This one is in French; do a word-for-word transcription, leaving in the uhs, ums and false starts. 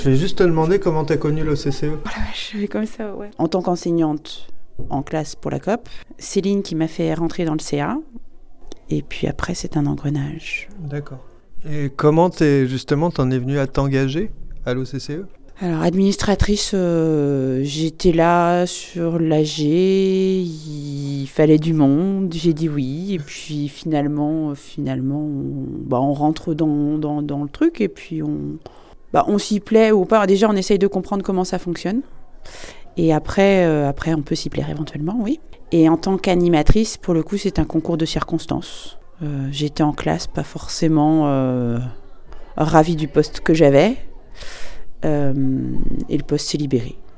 Je vais juste te demander comment tu as connu l'O C C E. Oh la vache, je vais comme ça, ouais. En tant qu'enseignante en classe pour la C O P, Céline qui m'a fait rentrer dans le C A. Et puis après, c'est un engrenage. D'accord. Et comment t'es, justement, t'en es venue à t'engager à l'O C C E ? Alors, administratrice, euh, j'étais là sur l'A G, il fallait du monde, j'ai dit oui. Et puis finalement, finalement on, bah, on rentre dans, dans, dans le truc et puis on, bah, on s'y plaît ou pas. Déjà, on essaye de comprendre comment ça fonctionne. Et après, euh, après, on peut s'y plaire éventuellement, oui. Et en tant qu'animatrice, pour le coup, c'est un concours de circonstances. Euh, j'étais en classe, pas forcément euh, ravie du poste que j'avais. Euh, et le poste s'est libéré.